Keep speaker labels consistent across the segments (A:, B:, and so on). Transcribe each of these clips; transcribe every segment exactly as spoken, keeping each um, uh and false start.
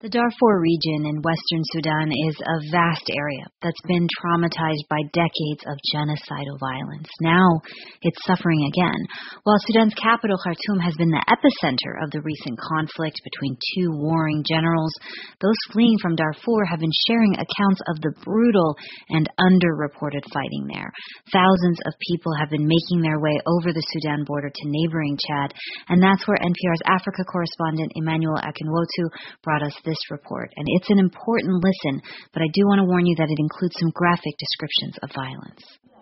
A: The Darfur region in western Sudan is a vast area that's been traumatized by decades of genocidal violence. Now it's suffering again. While Sudan's capital, Khartoum, has been the epicenter of the recent conflict between two warring generals, those fleeing from Darfur have been sharing accounts of the brutal and underreported fighting there. Thousands of people have been making their way over the Sudan border to neighboring Chad, and that's where N P R's Africa correspondent Emmanuel Akinwotu brought us this report. And it's an important listen, but I do want to warn you that it includes some graphic descriptions of violence.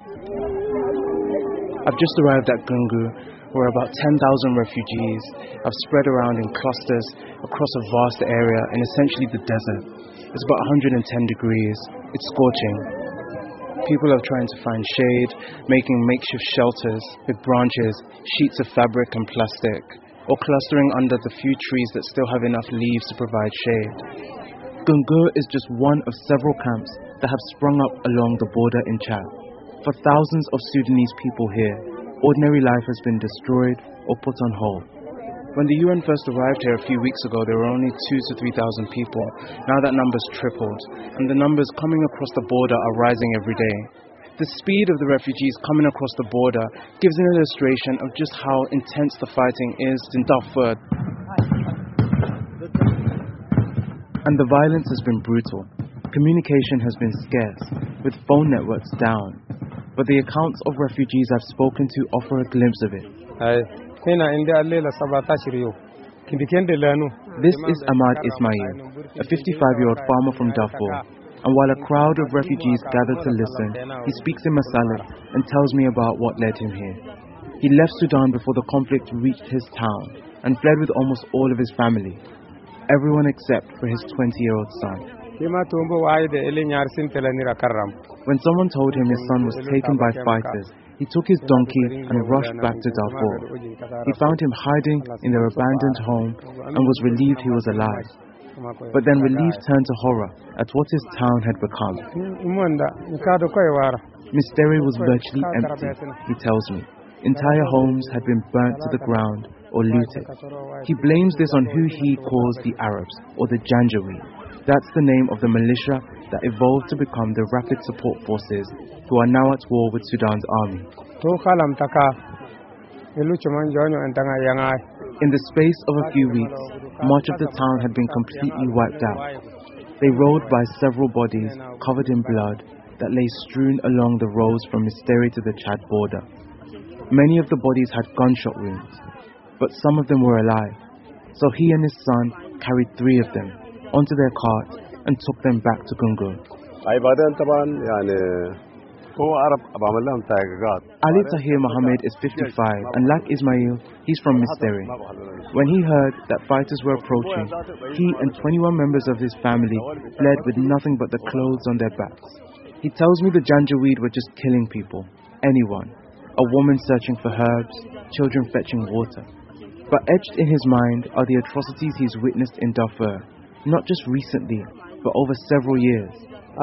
B: I've just arrived at Gungu, where about ten thousand refugees have spread around in clusters across a vast area in essentially the desert. It's about one hundred ten degrees. It's scorching. People are trying to find shade, making makeshift shelters with branches, sheets of fabric and plastic, or clustering under the few trees that still have enough leaves to provide shade. Gungu is just one of several camps that have sprung up along the border in Chad. For thousands of Sudanese people here, ordinary life has been destroyed or put on hold. When the U N first arrived here a few weeks ago, there were only two to three thousand people. Now that number's tripled, and the numbers coming across the border are rising every day. The speed of the refugees coming across the border gives an illustration of just how intense the fighting is in Darfur. And the violence has been brutal. Communication has been scarce, with phone networks down. But the accounts of refugees I've spoken to offer a glimpse of it. This is Ahmad Ismail, a fifty-five-year-old farmer from Darfur. And while a crowd of refugees gather to listen, he speaks in Masalik and tells me about what led him here. He left Sudan before the conflict reached his town and fled with almost all of his family, everyone except for his twenty-year-old son. When someone told him his son was taken by fighters, he took his donkey and rushed back to Darfur. He found him hiding in their abandoned home and was relieved he was alive. But then relief turned to horror at what his town had become. Mysteri was virtually empty, he tells me. Entire homes had been burnt to the ground or looted. He blames this on who he calls the Arabs, or the Janjaweed. That's the name of the militia that evolved to become the Rapid Support Forces, who are now at war with Sudan's army. In the space of a few weeks, much of the town had been completely wiped out. They rolled by several bodies covered in blood that lay strewn along the roads from Mysteri to the Chad border. Many of the bodies had gunshot wounds, but some of them were alive. So he and his son carried three of them onto their cart and took them back to Gungu. Ali Tahir Mohammed is fifty-five, and like Ismail, he's from Mysteri. When he heard that fighters were approaching, he and twenty-one members of his family fled with nothing but the clothes on their backs. He tells me the Janjaweed were just killing people, anyone, a woman searching for herbs, children fetching water. But etched in his mind are the atrocities he's witnessed in Darfur, not just recently, but over several years.
C: I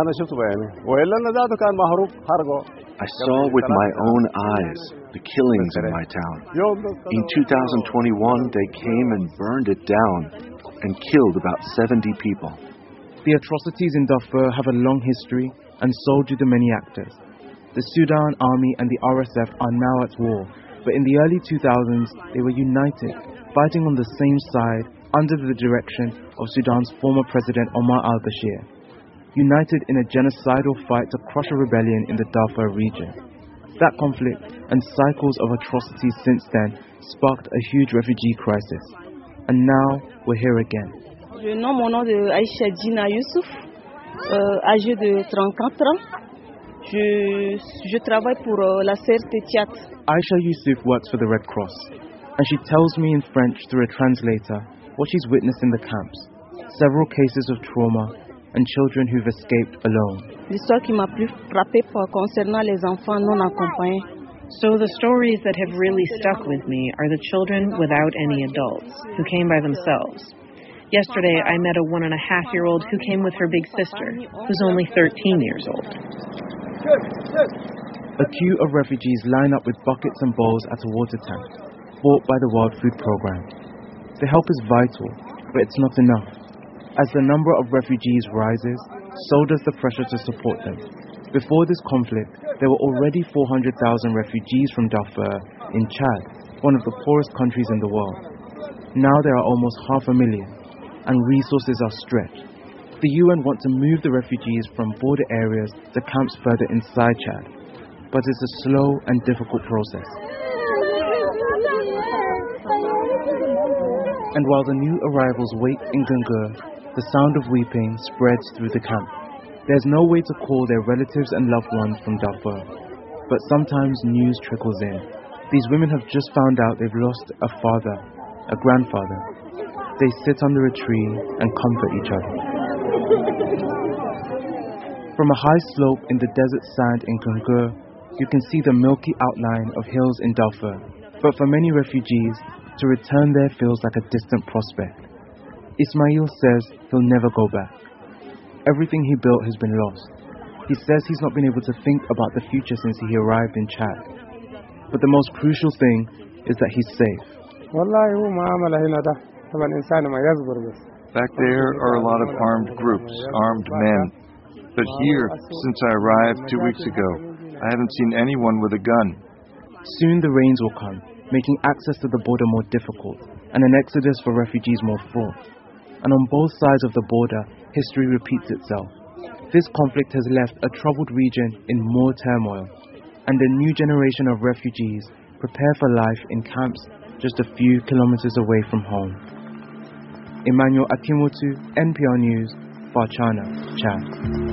C: saw with my own eyes the killings in my town. In two thousand twenty-one, they came and burned it down and killed about seventy people.
B: The atrocities in Darfur have a long history, and so do the many actors. The Sudan Army and the R S F are now at war, but in the early two thousands, they were united, fighting on the same side under the direction of Sudan's former president Omar al-Bashir. United in a genocidal fight to crush a rebellion in the Darfur region. That conflict and cycles of atrocities since then sparked a huge refugee crisis. And now we're here again.
D: Je nomme mon nom de Aïcha Dina Youssouf, euh, âgée de trente-quatre ans. Je, je travaille pour euh, la C R T Tchad.
B: Aïcha Youssouf works for the Red Cross, and she tells me in French through a translator what she's witnessed in the camps. Several cases of trauma and children who've escaped alone.
D: L'histoire qui m'a plus frappée concernant les enfants non accompagnés.
E: So the stories that have really stuck with me are the children without any adults, who came by themselves. Yesterday, I met a one and a half year old who came with her big sister, who's only thirteen years old.
B: A queue of refugees line up with buckets and bowls at a water tank, bought by the World Food Programme. The help is vital, but it's not enough. As the number of refugees rises, so does the pressure to support them. Before this conflict, there were already four hundred thousand refugees from Darfur in Chad, one of the poorest countries in the world. Now there are almost half a million, and resources are stretched. The U N want to move the refugees from border areas to camps further inside Chad, but it's a slow and difficult process. And while the new arrivals wait in Gungur, the sound of weeping spreads through the camp. There's no way to call their relatives and loved ones from Darfur, but sometimes news trickles in. These women have just found out they've lost a father, a grandfather. They sit under a tree and comfort each other. From a high slope in the desert sand in Gungur, you can see the milky outline of hills in Darfur. But for many refugees, to return there feels like a distant prospect. Ismail says he'll never go back. Everything he built has been lost. He says he's not been able to think about the future since he arrived in Chad. But the most crucial thing is that he's safe.
F: Back there are a lot of armed groups, armed men. But here, since I arrived two weeks ago, I haven't seen anyone with a gun.
B: Soon the rains will come, making access to the border more difficult, and an exodus for refugees more fraught. And on both sides of the border, history repeats itself. This conflict has left a troubled region in more turmoil, and a new generation of refugees prepare for life in camps just a few kilometers away from home. Emmanuel Akimotu, N P R News, Barchana, Chad.